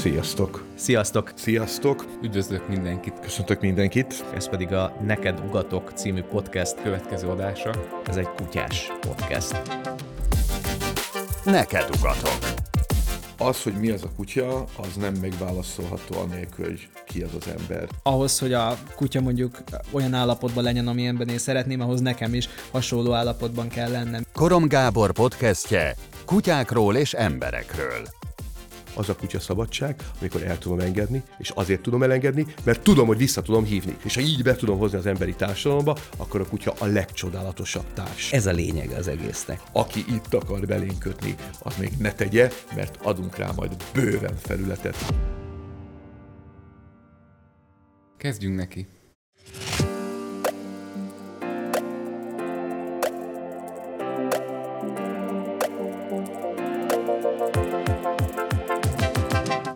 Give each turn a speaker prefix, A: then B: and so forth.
A: Sziasztok!
B: Sziasztok!
A: Sziasztok!
C: Üdvözlök mindenkit!
A: Köszöntök mindenkit!
B: Ez pedig a Neked Ugatok című podcast
C: Következő adása.
B: Ez egy kutyás podcast.
D: Neked Ugatok!
A: Az, hogy mi az a kutya, az nem megválaszolható anélkül, hogy ki az az ember.
E: Ahhoz, hogy a kutya mondjuk olyan állapotban legyen, amilyenben én szeretném, ahhoz nekem is hasonló állapotban kell lennem.
D: Korom Gábor podcastje kutyákról és emberekről.
A: Az a kutya szabadság, amikor el tudom engedni, és azért tudom elengedni, mert tudom, hogy vissza tudom hívni. És ha így be tudom hozni az emberi társadalomba, akkor a kutya a legcsodálatosabb társ.
B: Ez a lényeg az egésznek.
A: Aki itt akar belénk kötni, az még ne tegye, mert adunk rá majd bőven felületet.
C: Kezdjünk neki!